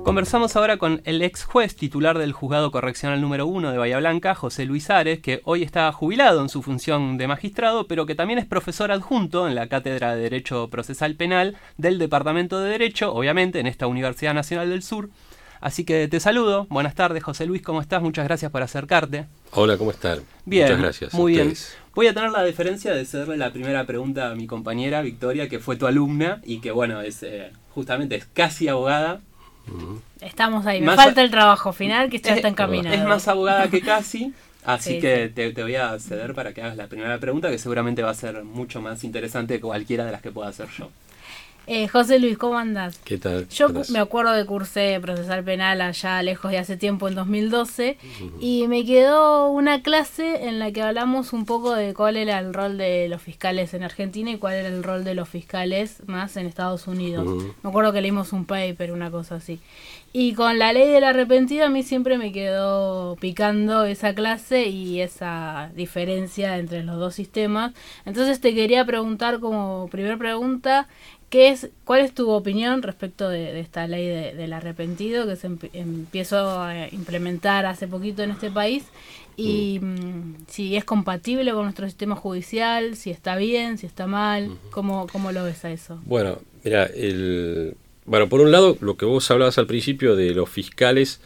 Conversamos ahora con el ex juez titular del Juzgado Correccional número 1 de Bahía Blanca, José Luis Ares, que hoy está jubilado en su función de magistrado, pero que también es profesor adjunto en la Cátedra de Derecho Procesal Penal del Departamento de Derecho, obviamente en esta Universidad Nacional del Sur. Así que te saludo. Buenas tardes, José Luis, ¿cómo estás? Muchas gracias por acercarte. Hola, ¿cómo están? Bien, muchas gracias. Muy bien. Voy a tener la deferencia de hacerle la primera pregunta a mi compañera Victoria, que fue tu alumna y que, bueno, justamente es casi abogada. Estamos ahí, me falta el trabajo final que ya está encaminado. Es más abogada que casi, así sí, que sí. Te voy a ceder para que hagas la primera pregunta, que seguramente va a ser mucho más interesante que cualquiera de las que pueda hacer yo. José Luis, ¿cómo andás? ¿Qué tal? Yo me acuerdo que cursé procesal penal allá lejos de hace tiempo, en 2012, y me quedó una clase en la que hablamos un poco de cuál era el rol de los fiscales en Argentina y cuál era el rol de los fiscales más en Estados Unidos. Me acuerdo que leímos un paper, una cosa así. Y con la ley del arrepentido a mí siempre me quedó picando esa clase y esa diferencia entre los dos sistemas. Entonces te quería preguntar como primera pregunta, ¿cuál es tu opinión respecto de esta ley del arrepentido que se empezó a implementar hace poquito en este país? Y si es compatible con nuestro sistema judicial, si está bien, si está mal, ¿cómo lo ves a eso? Bueno, mira, por un lado, lo que vos hablabas al principio de los fiscales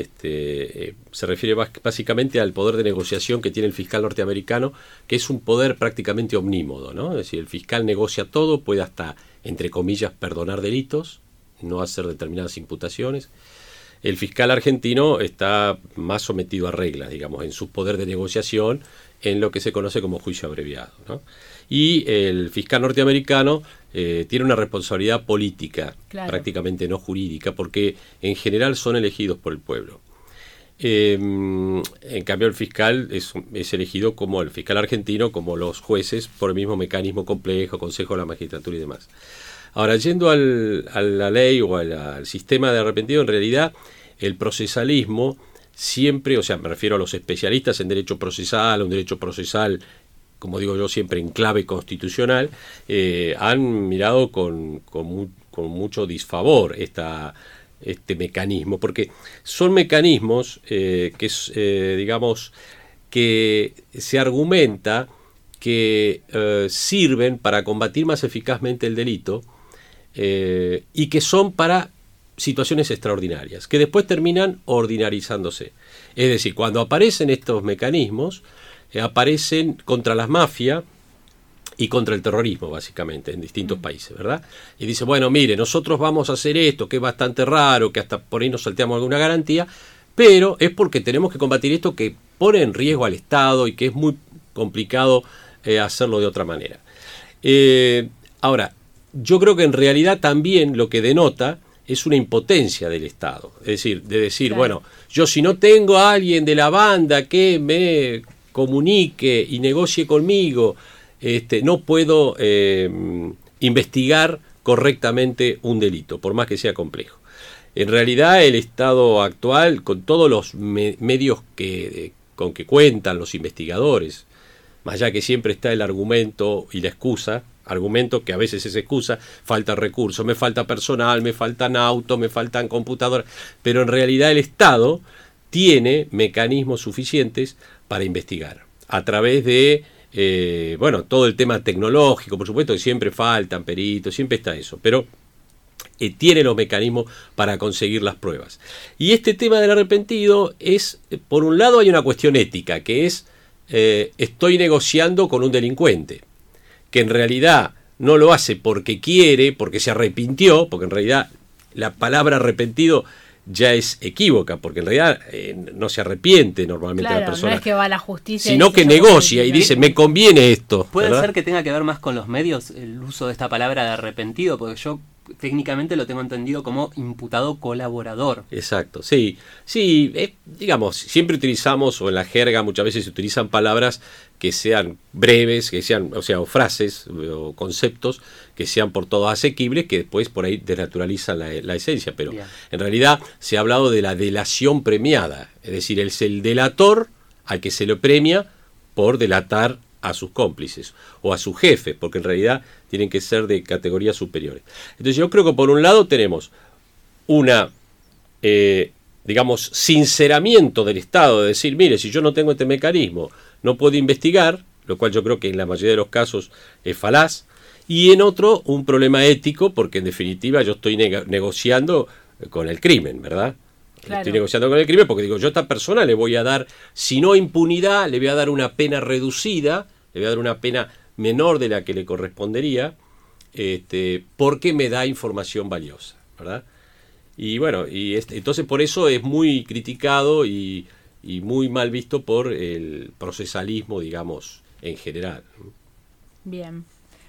se refiere básicamente al poder de negociación que tiene el fiscal norteamericano, que es un poder prácticamente omnímodo, ¿no? Es decir, el fiscal negocia todo, puede hasta, entre comillas, perdonar delitos, no hacer determinadas imputaciones. El fiscal argentino está más sometido a reglas, digamos, en su poder de negociación, en lo que se conoce como juicio abreviado, ¿no? Y el fiscal norteamericano tiene una responsabilidad política, claro, prácticamente no jurídica, porque en general son elegidos por el pueblo. En cambio el fiscal es elegido como el fiscal argentino, como los jueces, por el mismo mecanismo complejo, Consejo de la Magistratura y demás. Ahora, yendo a la ley o al sistema de arrepentido, en realidad el procesalismo siempre, o sea, me refiero a los especialistas en derecho procesal, un derecho procesal, como digo yo siempre, en clave constitucional, han mirado con mucho disfavor este mecanismo, porque son mecanismos digamos, que se argumenta que sirven para combatir más eficazmente el delito y que son para situaciones extraordinarias, que después terminan ordinarizándose. Es decir, cuando aparecen estos mecanismos, aparecen contra las mafias y contra el terrorismo, básicamente, en distintos países, ¿verdad? Y dice, bueno, mire, nosotros vamos a hacer esto, que es bastante raro, que hasta por ahí nos salteamos alguna garantía, pero es porque tenemos que combatir esto que pone en riesgo al Estado y que es muy complicado hacerlo de otra manera. Ahora, yo creo que en realidad también lo que denota es una impotencia del Estado. Es decir, de decir, claro, bueno, yo si no tengo a alguien de la banda que me comunique y negocie conmigo, no puedo investigar correctamente un delito, por más que sea complejo. En realidad el Estado actual, con todos los medios con que cuentan los investigadores, más allá que siempre está el argumento y la excusa, argumento que a veces es excusa, falta recursos, me falta personal, me faltan autos, me faltan computadoras, pero en realidad el Estado tiene mecanismos suficientes para investigar, a través de, todo el tema tecnológico, por supuesto que siempre faltan peritos, siempre está eso, pero tiene los mecanismos para conseguir las pruebas. Y este tema del arrepentido es, por un lado hay una cuestión ética, que es, estoy negociando con un delincuente, que en realidad no lo hace porque quiere, porque se arrepintió, porque en realidad la palabra arrepentido ya es equívoca, porque en realidad no se arrepiente normalmente, claro, la persona. No es que va a la justicia, sino que negocia y dice, me conviene esto. Puede ¿verdad? ser que tenga que ver más con los medios el uso de esta palabra de arrepentido, porque yo técnicamente lo tengo entendido como imputado colaborador. Exacto, sí, digamos, siempre utilizamos, o en la jerga muchas veces se utilizan palabras que sean breves, que sean, o frases o conceptos que sean por todos asequibles, que después por ahí desnaturalizan la esencia, pero bien, en realidad se ha hablado de la delación premiada, es decir, es el delator al que se le premia por delatar a sus cómplices o a sus jefes, porque en realidad tienen que ser de categorías superiores. Entonces yo creo que por un lado tenemos una digamos, sinceramiento del Estado, de decir, mire, si yo no tengo este mecanismo, no puedo investigar, lo cual yo creo que en la mayoría de los casos es falaz, y en otro, un problema ético, porque en definitiva yo estoy negociando con el crimen, ¿verdad? Claro. Estoy negociando con el crimen porque digo, yo a esta persona le voy a dar, si no impunidad, le voy a dar una pena reducida, le voy a dar una pena menor de la que le correspondería, porque me da información valiosa, ¿verdad? Y bueno, entonces por eso es muy criticado y muy mal visto por el procesalismo, digamos, en general. Bien.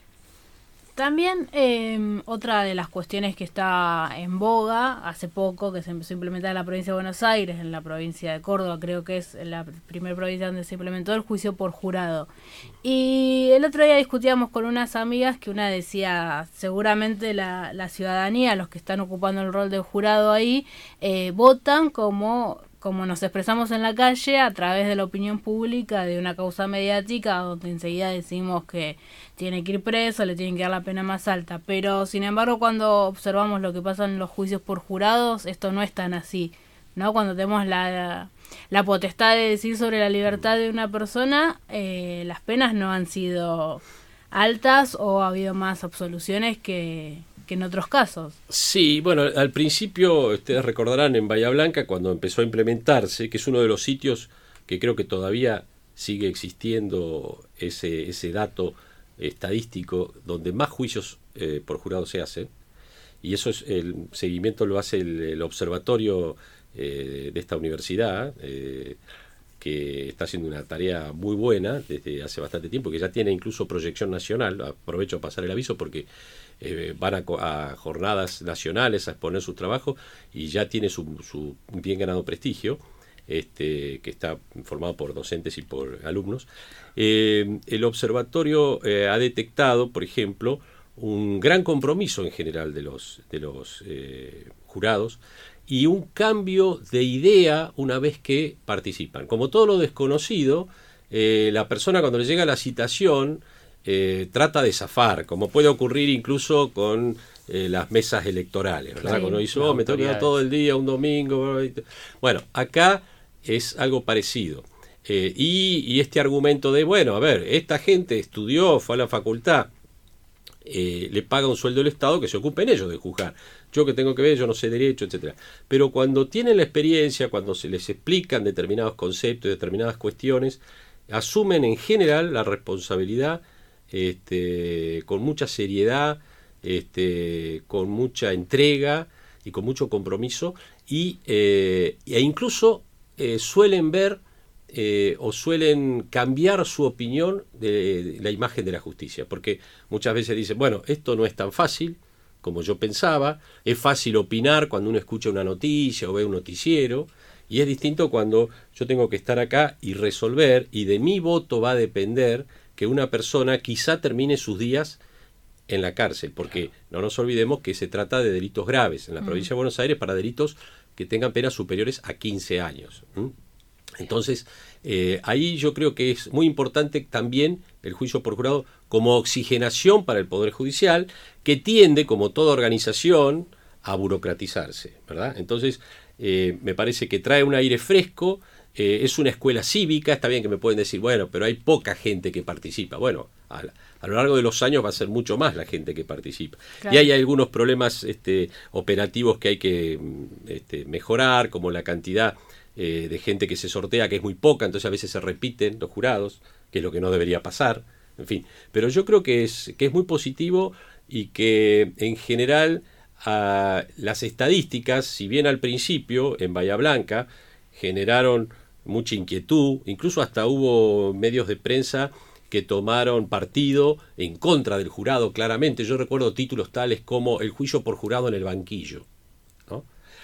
También otra de las cuestiones que está en boga hace poco, que se empezó a implementar en la provincia de Buenos Aires, en la provincia de Córdoba, creo que es la primera provincia donde se implementó el juicio por jurado. Y el otro día discutíamos con unas amigas que una decía, seguramente la ciudadanía, los que están ocupando el rol de jurado ahí, votan como nos expresamos en la calle a través de la opinión pública de una causa mediática donde enseguida decimos que tiene que ir preso, le tienen que dar la pena más alta. Pero, sin embargo, cuando observamos lo que pasa en los juicios por jurados, esto no es tan así, ¿no? Cuando tenemos la potestad de decir sobre la libertad de una persona, las penas no han sido altas o ha habido más absoluciones que en otros casos. Sí, bueno, al principio ustedes recordarán en Bahía Blanca cuando empezó a implementarse, que es uno de los sitios que creo que todavía sigue existiendo ese dato estadístico donde más juicios por jurado se hacen, y eso es el seguimiento lo hace el observatorio de esta universidad, que está haciendo una tarea muy buena desde hace bastante tiempo, que ya tiene incluso proyección nacional. Aprovecho a pasar el aviso porque van a jornadas nacionales a exponer sus trabajos y ya tiene su bien ganado prestigio, que está formado por docentes y por alumnos. El observatorio ha detectado, por ejemplo, un gran compromiso en general de los jurados y un cambio de idea una vez que participan. Como todo lo desconocido, la persona cuando le llega la citación trata de zafar, como puede ocurrir incluso con las mesas electorales, ¿verdad? Sí, cuando dice, me tengo que ir todo el día, un domingo. Bueno, acá es algo parecido. Y este argumento de, bueno, a ver, esta gente estudió, fue a la facultad, le paga un sueldo del Estado, que se ocupen ellos de juzgar. Yo que tengo que ver, yo no sé derecho, etcétera. Pero cuando tienen la experiencia, cuando se les explican determinados conceptos, determinadas cuestiones, asumen en general la responsabilidad con mucha seriedad, con mucha entrega y con mucho compromiso, e incluso suelen ver o suelen cambiar su opinión de la imagen de la justicia, porque muchas veces dicen, bueno, esto no es tan fácil como yo pensaba, es fácil opinar cuando uno escucha una noticia o ve un noticiero, y es distinto cuando yo tengo que estar acá y resolver, y de mi voto va a depender que una persona quizá termine sus días en la cárcel, porque no nos olvidemos que se trata de delitos graves en la provincia de Buenos Aires, para delitos que tengan penas superiores a 15 años. Entonces, ahí yo creo que es muy importante también el juicio por jurado como oxigenación para el Poder Judicial, que tiende, como toda organización, a burocratizarse, ¿verdad? Entonces, me parece que trae un aire fresco, es una escuela cívica. Está bien que me pueden decir, bueno, pero hay poca gente que participa. Bueno, a lo largo de los años va a ser mucho más la gente que participa. Claro. Y hay algunos problemas operativos que hay que mejorar, como la cantidad de gente que se sortea, que es muy poca, entonces a veces se repiten los jurados, que es lo que no debería pasar, en fin. Pero yo creo que es muy positivo, y que en general las estadísticas, si bien al principio en Bahía Blanca generaron mucha inquietud, incluso hasta hubo medios de prensa que tomaron partido en contra del jurado claramente. Yo recuerdo títulos tales como "El juicio por jurado en el banquillo", ¿no?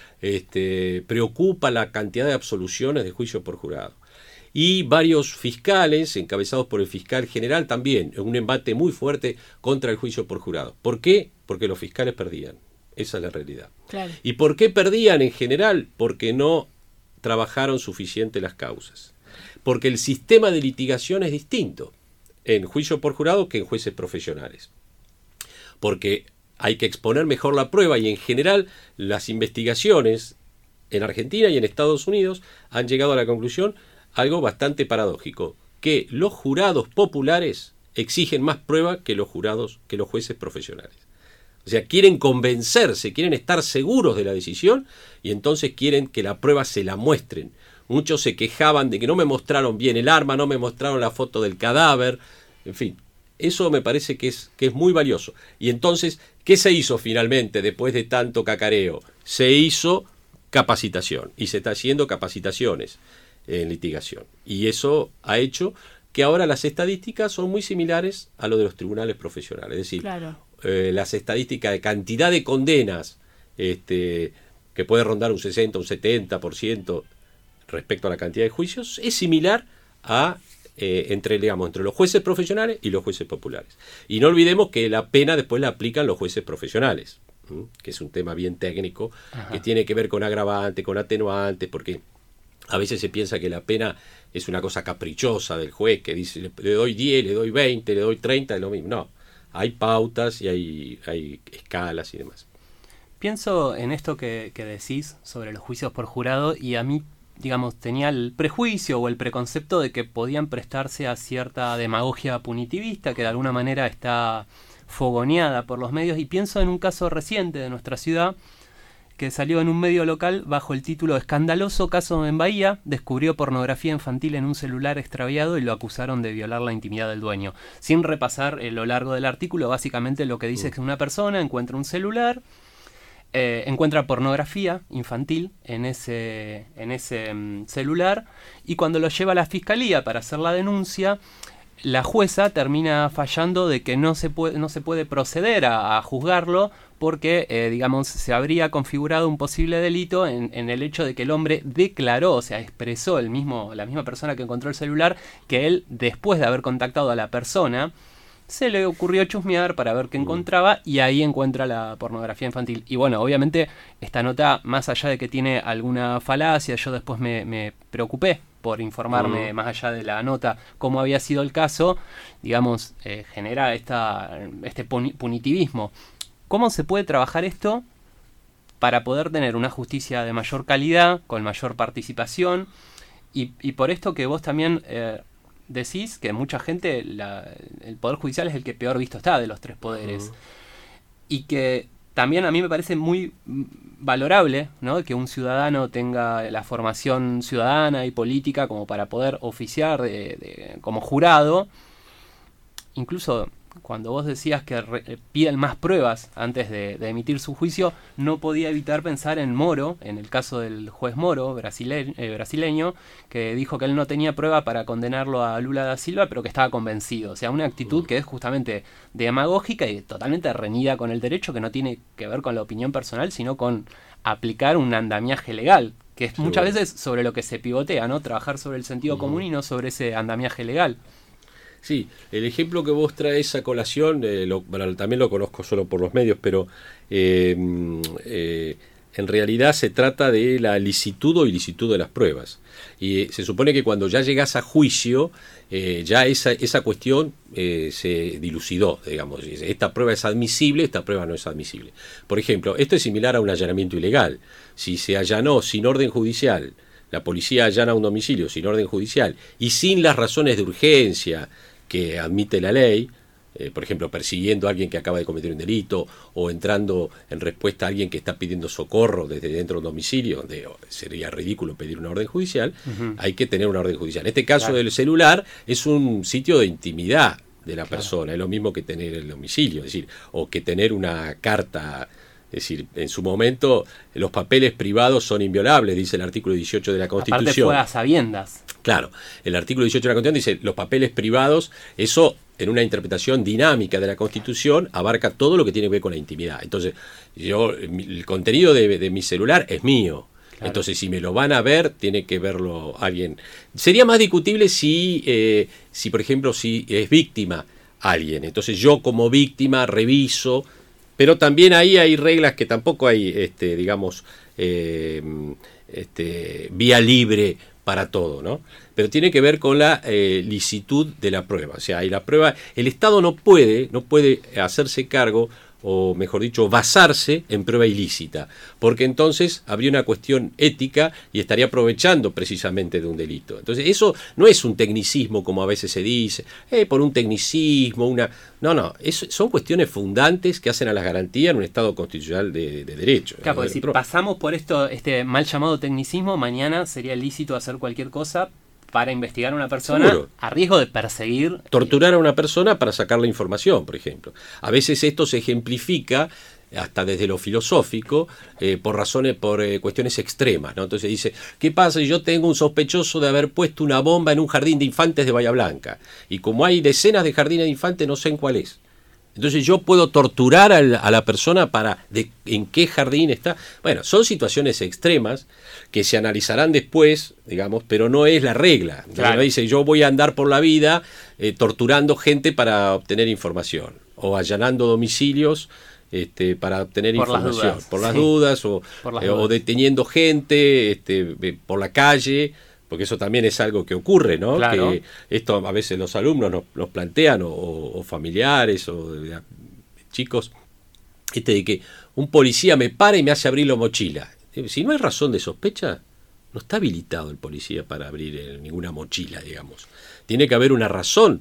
Preocupa la cantidad de absoluciones de juicio por jurado. Y varios fiscales, encabezados por el fiscal general, también en un embate muy fuerte contra el juicio por jurado. ¿Por qué? Porque los fiscales perdían. Esa es la realidad. Claro. ¿Y por qué perdían en general? Porque no trabajaron suficiente las causas. Porque el sistema de litigación es distinto en juicio por jurado que en jueces profesionales. Porque hay que exponer mejor la prueba, y en general las investigaciones en Argentina y en Estados Unidos han llegado a la conclusión algo bastante paradójico, que los jurados populares exigen más prueba que los jueces profesionales. O sea, quieren convencerse, quieren estar seguros de la decisión y entonces quieren que la prueba se la muestren. Muchos se quejaban de que no me mostraron bien el arma, no me mostraron la foto del cadáver, en fin. Eso me parece que es muy valioso. Y entonces, ¿qué se hizo finalmente después de tanto cacareo? Se hizo capacitación y se está haciendo capacitaciones en litigación. Y eso ha hecho que ahora las estadísticas son muy similares a lo de los tribunales profesionales. Es decir, Claro. Las estadísticas de cantidad de condenas que puede rondar un 60, un 70% respecto a la cantidad de juicios, es similar a entre los jueces profesionales y los jueces populares. Y no olvidemos que la pena después la aplican los jueces profesionales, que es un tema bien técnico, que tiene que ver con agravante, con atenuantes, porque a veces se piensa que la pena es una cosa caprichosa del juez, que dice, le doy 10, le doy 20, le doy 30, es lo mismo. No, hay pautas y hay escalas y demás. Pienso en esto que decís sobre los juicios por jurado y a mí, digamos, tenía el prejuicio o el preconcepto de que podían prestarse a cierta demagogia punitivista que de alguna manera está fogoneada por los medios, y pienso en un caso reciente de nuestra ciudad que salió en un medio local bajo el título "Escandaloso caso en Bahía, descubrió pornografía infantil en un celular extraviado y lo acusaron de violar la intimidad del dueño". Sin repasar lo largo del artículo, básicamente lo que dice es que una persona encuentra un celular, encuentra pornografía infantil en ese celular, y cuando lo lleva a la fiscalía para hacer la denuncia, la jueza termina fallando de que no se puede proceder a juzgarlo porque, digamos, se habría configurado un posible delito en el hecho de que el hombre declaró, o sea, expresó la misma persona que encontró el celular, que él, después de haber contactado a la persona, se le ocurrió chusmear para ver qué encontraba, y ahí encuentra la pornografía infantil. Y bueno, obviamente esta nota, más allá de que tiene alguna falacia, yo después me preocupé por informarme más allá de la nota cómo había sido el caso, digamos, genera este punitivismo. ¿Cómo se puede trabajar esto para poder tener una justicia de mayor calidad, con mayor participación? Y por esto que vos también decís que mucha gente, el Poder Judicial es el que peor visto está de los tres poderes. Y que también a mí me parece muy valorable, ¿no?, que un ciudadano tenga la formación ciudadana y política como para poder oficiar como jurado. Incluso cuando vos decías que piden más pruebas antes de emitir su juicio, no podía evitar pensar en Moro, en el caso del juez Moro, brasileño, que dijo que él no tenía prueba para condenarlo a Lula da Silva, pero que estaba convencido. O sea, una actitud que es justamente demagógica y totalmente reñida con el derecho, que no tiene que ver con la opinión personal, sino con aplicar un andamiaje legal, que es muchas veces sobre lo que se pivotea, ¿no? Trabajar sobre el sentido común y no sobre ese andamiaje legal. Sí, el ejemplo que vos traes a colación, también lo conozco solo por los medios, pero en realidad se trata de la licitud o ilicitud de las pruebas. Y se supone que cuando ya llegás a juicio, ya esa cuestión se dilucidó, digamos. Esta prueba es admisible, esta prueba no es admisible. Por ejemplo, esto es similar a un allanamiento ilegal. Si se allanó sin orden judicial, la policía allana un domicilio sin orden judicial y sin las razones de urgencia que admite la ley, por ejemplo, persiguiendo a alguien que acaba de cometer un delito o entrando en respuesta a alguien que está pidiendo socorro desde dentro de un domicilio, donde sería ridículo pedir una orden judicial, hay que tener una orden judicial. En este caso del celular es un sitio de intimidad de la persona, es lo mismo que tener el domicilio, es decir, o que tener una carta. Es decir, en su momento los papeles privados son inviolables, dice el artículo 18 de la Constitución. Aparte fue a sabiendas. Claro, el artículo 18 de la Constitución dice los papeles privados, eso en una interpretación dinámica de la Constitución abarca todo lo que tiene que ver con la intimidad. Entonces, el contenido de mi celular es mío. Claro. Entonces, si me lo van a ver, tiene que verlo alguien. Sería más discutible si por ejemplo, si es víctima alguien. Entonces, yo como víctima reviso. Pero también ahí hay reglas que tampoco hay, vía libre para todo, ¿no? Pero tiene que ver con la licitud de la prueba. O sea, y la prueba, el Estado no puede hacerse cargo o mejor dicho, basarse en prueba ilícita, porque entonces habría una cuestión ética y estaría aprovechando precisamente de un delito. Entonces eso no es un tecnicismo como a veces se dice, por un tecnicismo, No, son cuestiones fundantes que hacen a las garantías en un Estado constitucional de derecho. Claro, porque si pasamos por este mal llamado tecnicismo, mañana sería lícito hacer cualquier cosa para investigar a una persona. Seguro. A riesgo de perseguir. Torturar a una persona para sacar la información, por ejemplo. A veces esto se ejemplifica hasta desde lo filosófico, por cuestiones extremas, ¿no? Entonces dice, ¿qué pasa si yo tengo un sospechoso de haber puesto una bomba en un jardín de infantes de Bahía Blanca? Y como hay decenas de jardines de infantes, no sé en cuál es. Entonces yo puedo torturar a la persona en qué jardín está. Bueno, son situaciones extremas que se analizarán después, digamos, pero no es la regla. Claro. No dice, yo voy a andar por la vida torturando gente para obtener información, o allanando domicilios para obtener información, por las dudas, o deteniendo gente por la calle, porque eso también es algo que ocurre, ¿no? Claro. Que esto a veces los alumnos nos plantean, o familiares, o chicos, de que un policía me para y me hace abrir la mochila. Si no hay razón de sospecha, no está habilitado el policía para abrir ninguna mochila, digamos. Tiene que haber una razón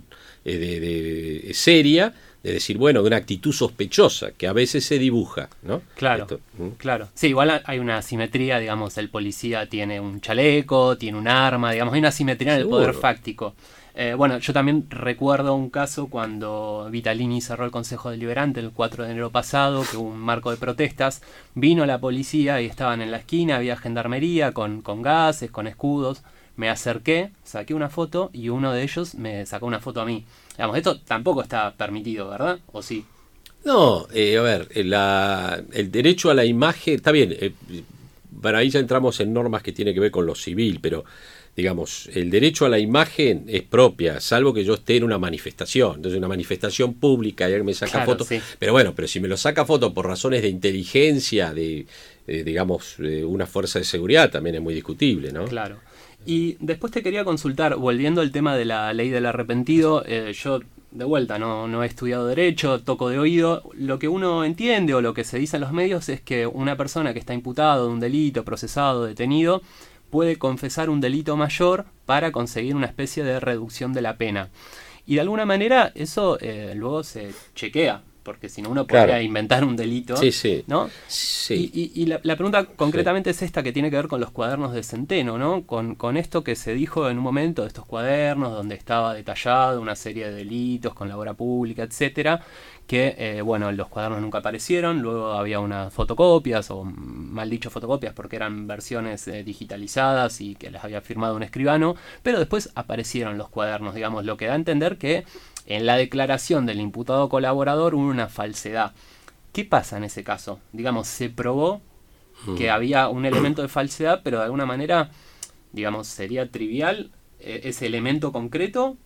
seria, de decir, bueno, de una actitud sospechosa, que a veces se dibuja, ¿no? Claro, claro. Sí, igual hay una asimetría, digamos, el policía tiene un chaleco, tiene un arma, digamos, hay una asimetría en el poder fáctico. Bueno, yo también recuerdo un caso cuando Vitalini cerró el Consejo Deliberante el 4 de enero pasado, que hubo un marco de protestas, vino la policía y estaban en la esquina, había gendarmería con gases, con escudos. Me acerqué, saqué una foto y uno de ellos me sacó una foto a mí. Digamos, esto tampoco está permitido, ¿verdad? ¿O sí? No, a ver, el derecho a la imagen, está bien, bueno, ahí ya entramos en normas que tienen que ver con lo civil, pero digamos, el derecho a la imagen es propia, salvo que yo esté en una manifestación. Entonces, una manifestación pública y alguien me saca foto. Sí. Pero si me lo saca foto por razones de inteligencia, digamos, una fuerza de seguridad, también es muy discutible, ¿no? Claro. Y después te quería consultar, volviendo al tema de la ley del arrepentido, yo de vuelta no he estudiado derecho, toco de oído, lo que uno entiende o lo que se dice en los medios es que una persona que está imputado de un delito, procesado, detenido, puede confesar un delito mayor para conseguir una especie de reducción de la pena. Y de alguna manera eso luego se chequea, porque si no uno podría inventar un delito, ¿no? Sí. Y la pregunta concretamente es esta, que tiene que ver con los cuadernos de Centeno, ¿no? Con esto que se dijo en un momento de estos cuadernos, donde estaba detallado una serie de delitos con la obra pública, etcétera, que, los cuadernos nunca aparecieron, luego había unas fotocopias, o mal dicho fotocopias, porque eran versiones digitalizadas y que las había firmado un escribano, pero después aparecieron los cuadernos, digamos, lo que da a entender que en la declaración del imputado colaborador hubo una falsedad. ¿Qué pasa en ese caso? Digamos, se probó que había un elemento de falsedad, pero de alguna manera, digamos, sería trivial ese elemento concreto,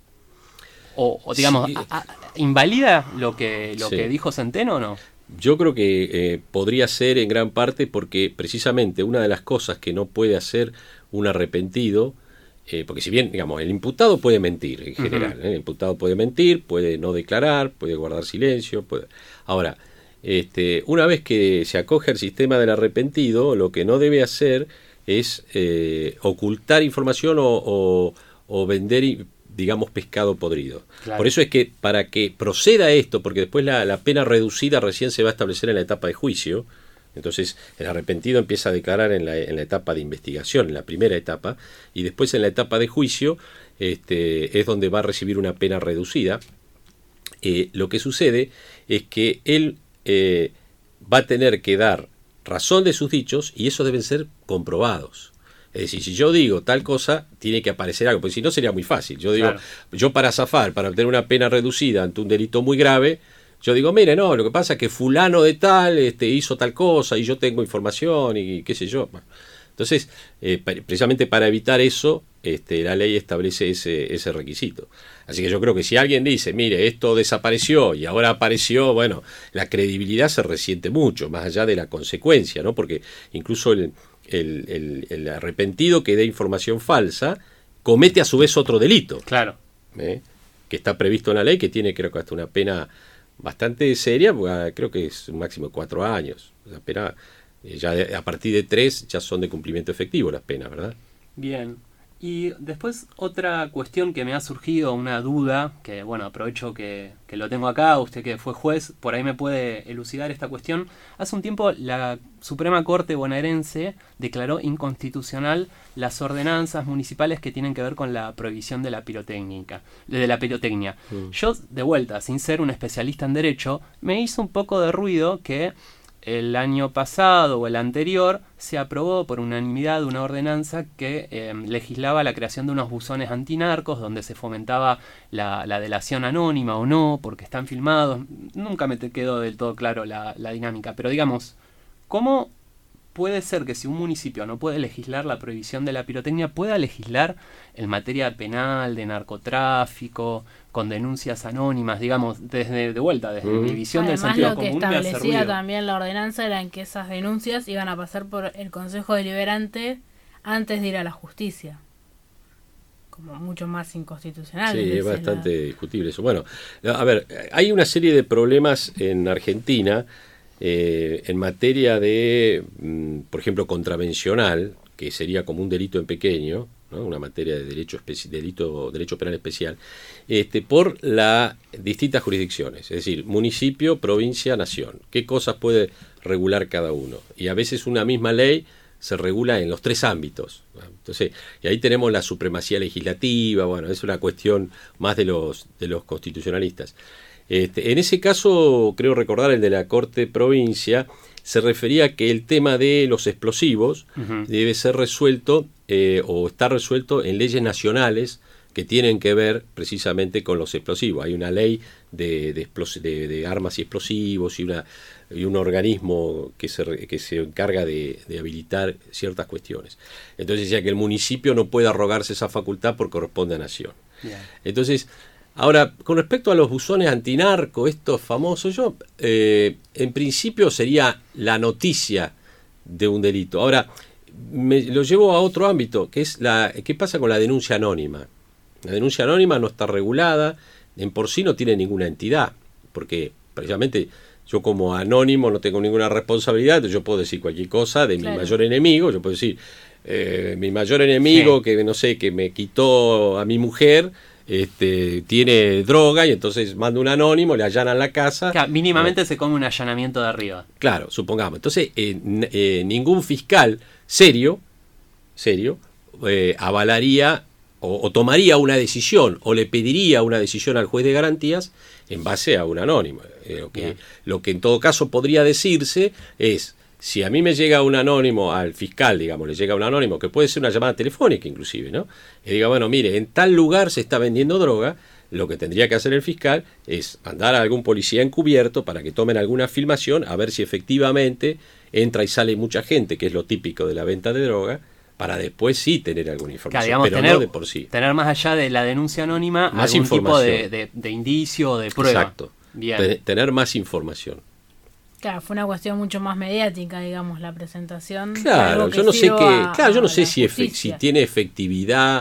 o digamos, ¿invalida lo que dijo Centeno o no? Yo creo que podría ser en gran parte porque precisamente una de las cosas que no puede hacer un arrepentido, porque si bien, digamos, el imputado puede mentir en general, el imputado puede mentir, puede no declarar, puede guardar silencio, Ahora, una vez que se acoge al sistema del arrepentido, lo que no debe hacer es ocultar información o vender, digamos, pescado podrido. Claro. Por eso es que para que proceda esto, porque después la pena reducida recién se va a establecer en la etapa de juicio. Entonces el arrepentido empieza a declarar en la etapa de investigación, en la primera etapa, y después en la etapa de juicio es donde va a recibir una pena reducida. Lo que sucede es que él va a tener que dar razón de sus dichos y esos deben ser comprobados. Es decir, si yo digo tal cosa, tiene que aparecer algo, porque si no sería muy fácil. Yo digo, yo para zafar, para obtener una pena reducida ante un delito muy grave, yo digo, mire, no, lo que pasa es que fulano de tal hizo tal cosa y yo tengo información y qué sé yo. Entonces, precisamente para evitar eso, la ley establece ese requisito. Así que yo creo que si alguien dice, mire, esto desapareció y ahora apareció, bueno, la credibilidad se resiente mucho, más allá de la consecuencia, ¿no? Porque incluso el arrepentido que dé información falsa comete a su vez otro delito. Claro. Que está previsto en la ley, que tiene, creo que hasta una pena bastante seria, porque creo que es un máximo de 4 años. La pena, ya a partir de 3 ya son de cumplimiento efectivo las penas, ¿verdad? Bien. Y después otra cuestión que me ha surgido, una duda, que bueno, aprovecho que lo tengo acá, usted que fue juez, por ahí me puede elucidar esta cuestión. Hace un tiempo la Suprema Corte bonaerense declaró inconstitucional las ordenanzas municipales que tienen que ver con la prohibición de la pirotecnia. Yo, de vuelta, sin ser un especialista en derecho, me hizo un poco de ruido que el año pasado o el anterior se aprobó por unanimidad una ordenanza que legislaba la creación de unos buzones antinarcos donde se fomentaba la delación anónima o no, porque están filmados. Nunca me quedó del todo claro la dinámica, pero digamos, ¿cómo puede ser que si un municipio no puede legislar la prohibición de la pirotecnia, pueda legislar en materia penal, de narcotráfico, con denuncias anónimas, digamos, desde mi visión del sentido común? Además, lo que establecía también la ordenanza era en que esas denuncias iban a pasar por el Consejo Deliberante antes de ir a la justicia. Como mucho más inconstitucional. Sí, es bastante discutible eso. Bueno, a ver, hay una serie de problemas en Argentina en materia de, por ejemplo, contravencional, que sería como un delito en pequeño, ¿no? Una materia de derecho penal especial, por las distintas jurisdicciones, es decir, municipio, provincia, nación. ¿Qué cosas puede regular cada uno? Y a veces una misma ley se regula en los 3 ámbitos. Entonces, y ahí tenemos la supremacía legislativa, bueno, es una cuestión más de los constitucionalistas. En ese caso, creo recordar, el de la Corte Provincia, se refería a que el tema de los explosivos debe ser resuelto o está resuelto en leyes nacionales que tienen que ver precisamente con los explosivos. Hay una ley de armas y explosivos y un organismo que se encarga de habilitar ciertas cuestiones. Entonces decía que el municipio no puede arrogarse esa facultad porque corresponde a nación. Yeah. Entonces, ahora, con respecto a los buzones antinarco, estos famosos, yo en principio sería la noticia de un delito. Ahora, me lo llevo a otro ámbito, que es ¿qué pasa con la denuncia anónima? La denuncia anónima no está regulada, en por sí no tiene ninguna entidad, porque precisamente yo como anónimo no tengo ninguna responsabilidad, entonces yo puedo decir cualquier cosa de mi mayor enemigo, yo puedo decir, mi mayor enemigo, que no sé, que me quitó a mi mujer, tiene droga, y entonces manda un anónimo, le allanan la casa. Claro, mínimamente se come un allanamiento de arriba. Claro, supongamos. Entonces, ningún fiscal serio avalaría o tomaría una decisión o le pediría una decisión al juez de garantías en base a un anónimo. Lo que en todo caso podría decirse es, si a mí me llega un anónimo, al fiscal, digamos, le llega un anónimo, que puede ser una llamada telefónica inclusive, ¿no? Y diga, bueno, mire, en tal lugar se está vendiendo droga, lo que tendría que hacer el fiscal es mandar a algún policía encubierto para que tomen alguna filmación, a ver si efectivamente entra y sale mucha gente, que es lo típico de la venta de droga, para después sí tener alguna información, digamos, pero tener, no de por sí. Tener más allá de la denuncia anónima más algún tipo de indicio o de prueba. Exacto. Bien. Tener más información. Claro, fue una cuestión mucho más mediática, digamos, la presentación. Claro, yo no sé yo no sé si tiene efectividad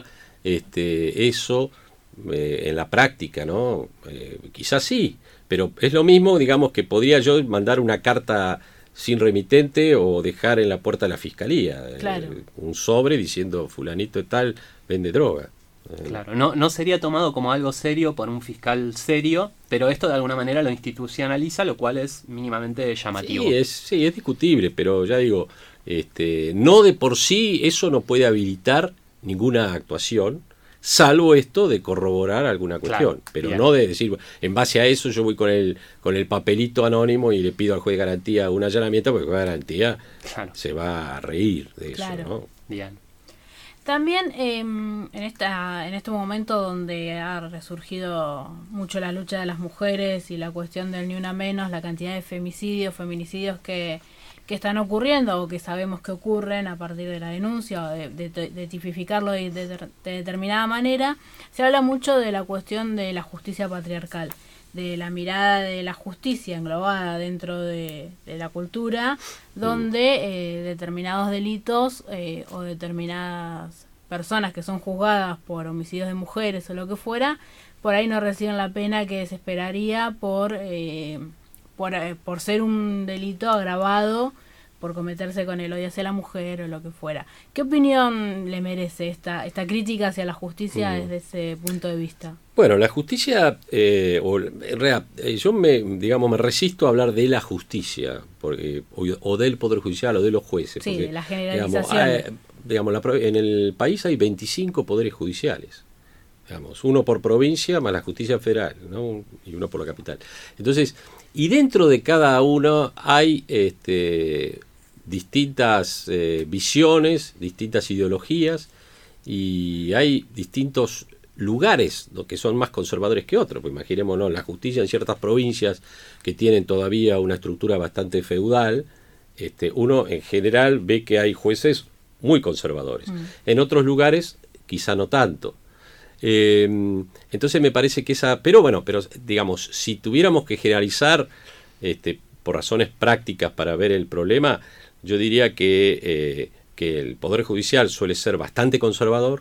eso en la práctica, ¿no? Quizás sí, pero es lo mismo, digamos, que podría yo mandar una carta sin remitente o dejar en la puerta de la fiscalía un sobre diciendo fulanito tal vende droga. Claro, no sería tomado como algo serio por un fiscal serio, pero esto de alguna manera lo institucionaliza, lo cual es mínimamente llamativo. Sí, es discutible, pero ya digo, no de por sí eso no puede habilitar ninguna actuación, salvo esto de corroborar alguna cuestión, pero no de decir, en base a eso yo voy con el papelito anónimo y le pido al juez de garantía un allanamiento, porque el juez de garantía se va a reír de eso, ¿no? Bien. También en este momento donde ha resurgido mucho la lucha de las mujeres y la cuestión del ni una menos, la cantidad de feminicidios que están ocurriendo o que sabemos que ocurren a partir de la denuncia o de tipificarlo de determinada manera, se habla mucho de la cuestión de la justicia patriarcal, de la mirada de la justicia englobada dentro de la cultura, donde determinados delitos o determinadas personas que son juzgadas por homicidios de mujeres o lo que fuera, por ahí no reciben la pena que se esperaría por ser un delito agravado por cometerse con el odio hacia la mujer o lo que fuera. ¿Qué opinión le merece esta crítica hacia la justicia desde ese punto de vista? Bueno, la justicia, yo me resisto a hablar de la justicia, porque, o del Poder Judicial o de los jueces. Sí, porque, de la generalización. En el país hay 25 poderes judiciales. Uno por provincia más la justicia federal, ¿no? Y uno por la capital. Entonces, y dentro de cada uno hay distintas visiones, distintas ideologías, y hay distintos lugares que son más conservadores que otros. Pues imaginémonos, la justicia en ciertas provincias que tienen todavía una estructura bastante feudal, uno en general ve que hay jueces muy conservadores. En otros lugares quizá no tanto. Entonces me parece que pero digamos, si tuviéramos que generalizar por razones prácticas para ver el problema, yo diría que el Poder Judicial suele ser bastante conservador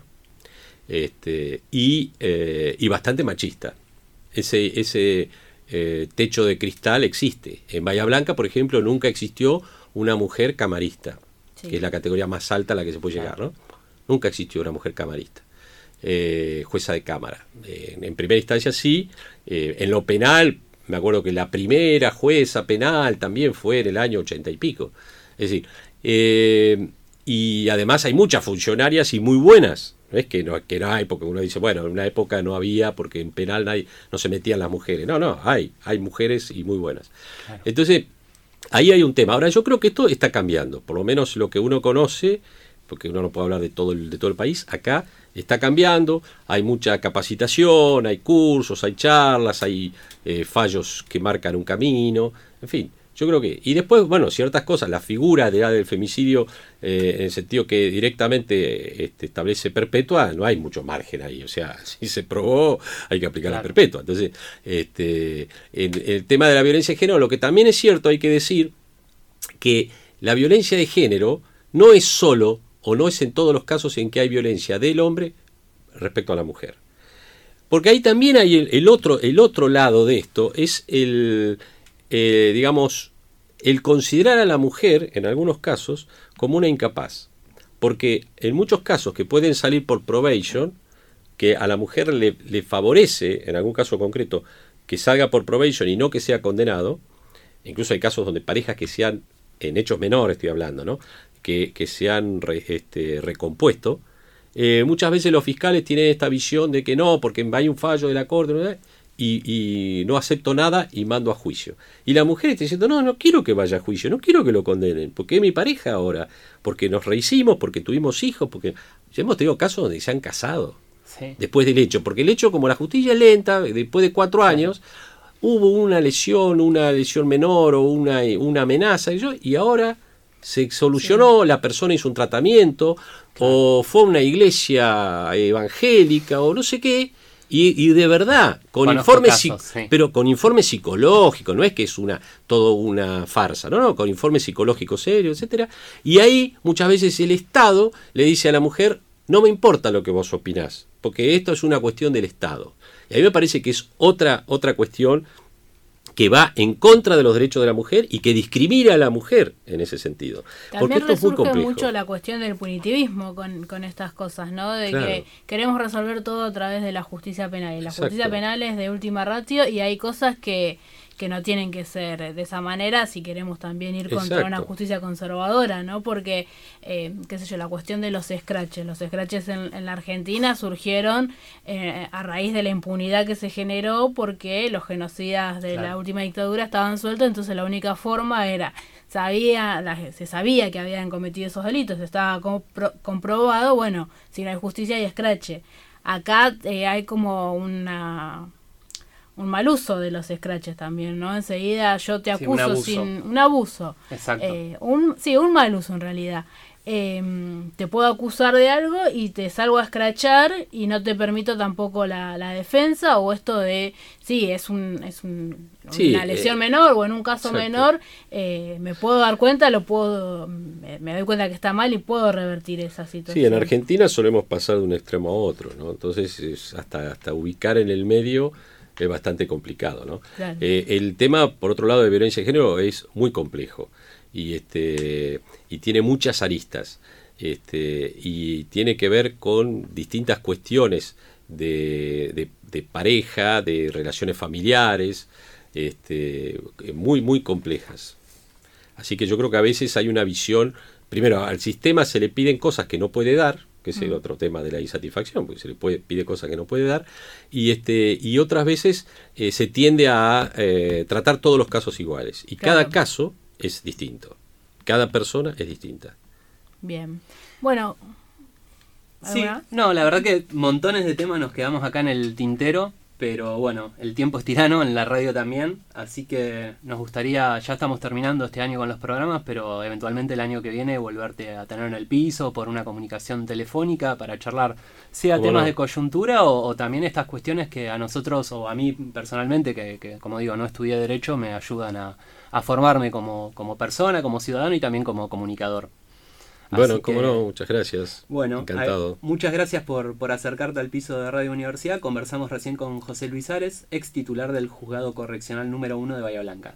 y bastante machista. Ese techo de cristal existe. En Bahía Blanca, por ejemplo, nunca existió una mujer camarista, sí, que es la categoría más alta a la que se puede llegar, ¿no? Nunca existió una mujer camarista. Jueza de cámara. En primera instancia sí, en lo penal, me acuerdo que la primera jueza penal también fue en el año 80 y pico. Es decir, y además hay muchas funcionarias y muy buenas. No es que no hay, porque uno dice, bueno, en una época no había, porque en penal no se metían las mujeres. No, hay mujeres y muy buenas. Claro. Entonces, ahí hay un tema. Ahora, yo creo que esto está cambiando, por lo menos lo que uno conoce, porque uno no puede hablar de todo el país, acá está cambiando, hay mucha capacitación, hay cursos, hay charlas, hay fallos que marcan un camino, en fin, yo creo que... Y después, bueno, ciertas cosas, la figura del femicidio, en el sentido que directamente establece perpetua, no hay mucho margen ahí, o sea, si se probó, hay que aplicar, claro, la perpetua. Entonces, en el tema de la violencia de género, lo que también es cierto, hay que decir que la violencia de género no es solo, o no es en todos los casos en que hay violencia del hombre respecto a la mujer. Porque ahí también hay el otro lado de esto, es digamos, el considerar a la mujer, en algunos casos, como una incapaz. Porque en muchos casos que pueden salir por probation, que a la mujer le favorece, en algún caso concreto, que salga por probation y no que sea condenado, incluso hay casos donde parejas que sean, en hechos menores estoy hablando, ¿no?, que se han recompuesto, muchas veces los fiscales tienen esta visión de que no, porque hay un fallo de la corte, ¿no?, y no acepto nada y mando a juicio. Y la mujer está diciendo, no quiero que vaya a juicio, no quiero que lo condenen, porque es mi pareja ahora, porque nos rehicimos, porque tuvimos hijos, porque ya hemos tenido casos donde se han casado, sí, después del hecho, porque el hecho, como la justicia es lenta, después de 4 años, hubo una lesión menor o una amenaza, y ahora se solucionó, sí, la persona hizo un tratamiento, claro, o fue a una iglesia evangélica o no sé qué, y de verdad, con informes, sí, pero con informe psicológico, no es que es todo una farsa, no, con informes psicológicos serios, etcétera. Y ahí muchas veces el Estado le dice a la mujer, no me importa lo que vos opinás, porque esto es una cuestión del Estado. Y a mí me parece que es otra cuestión que va en contra de los derechos de la mujer y que discrimina a la mujer en ese sentido. También porque esto es muy complejo. Mucho la cuestión del punitivismo con estas cosas, ¿no? De claro, que queremos resolver todo a través de la justicia penal. Y la Exacto. justicia penal es de última ratio y hay cosas que no tienen que ser de esa manera si queremos también ir contra Exacto. una justicia conservadora, ¿no? Porque, qué sé yo, la cuestión de los scratches. Los scratches en la Argentina surgieron a raíz de la impunidad que se generó porque los genocidas de claro. la última dictadura estaban sueltos, entonces la única forma era, se sabía que habían cometido esos delitos, estaba comprobado, bueno, si no hay justicia hay scratch. Acá hay como un mal uso de los scratches también, ¿no? Enseguida yo te acuso un abuso. Exacto. Un mal uso en realidad. te puedo acusar de algo y te salgo a escrachar y no te permito tampoco la defensa, o esto de, sí, una lesión menor, o en un caso exacto. menor, me puedo dar cuenta, me doy cuenta que está mal y puedo revertir esa situación. Sí, en Argentina solemos pasar de un extremo a otro, ¿no? Entonces hasta ubicar en el medio es bastante complicado, ¿no? Claro. El tema, por otro lado, de violencia de género es muy complejo y tiene muchas aristas, y tiene que ver con distintas cuestiones de pareja, de relaciones familiares, muy, muy complejas. Así que yo creo que a veces hay una visión, primero, al sistema se le piden cosas que no puede dar, que es el otro tema de la insatisfacción, porque se le pide cosas que no puede dar, y otras veces se tiende a tratar todos los casos iguales, y Claro. cada caso es distinto, cada persona es distinta. Bien. Bueno. Sí, ¿alguna? no, la verdad que montones de temas nos quedamos acá en el tintero, pero bueno, el tiempo es tirano, en la radio también, así que nos gustaría, ya estamos terminando este año con los programas, pero eventualmente el año que viene volverte a tener en el piso por una comunicación telefónica para charlar, sea ¿Cómo temas no? de coyuntura o también estas cuestiones que a nosotros o a mí personalmente, que como digo, no estudié Derecho, me ayudan a formarme como persona, como ciudadano y también como comunicador. Bueno, Así cómo que, no, muchas gracias. bueno, Encantado. muchas gracias por acercarte al piso de Radio Universidad. Conversamos recién con José Luis Ares, ex titular del Juzgado Correccional número 1 de Bahía Blanca.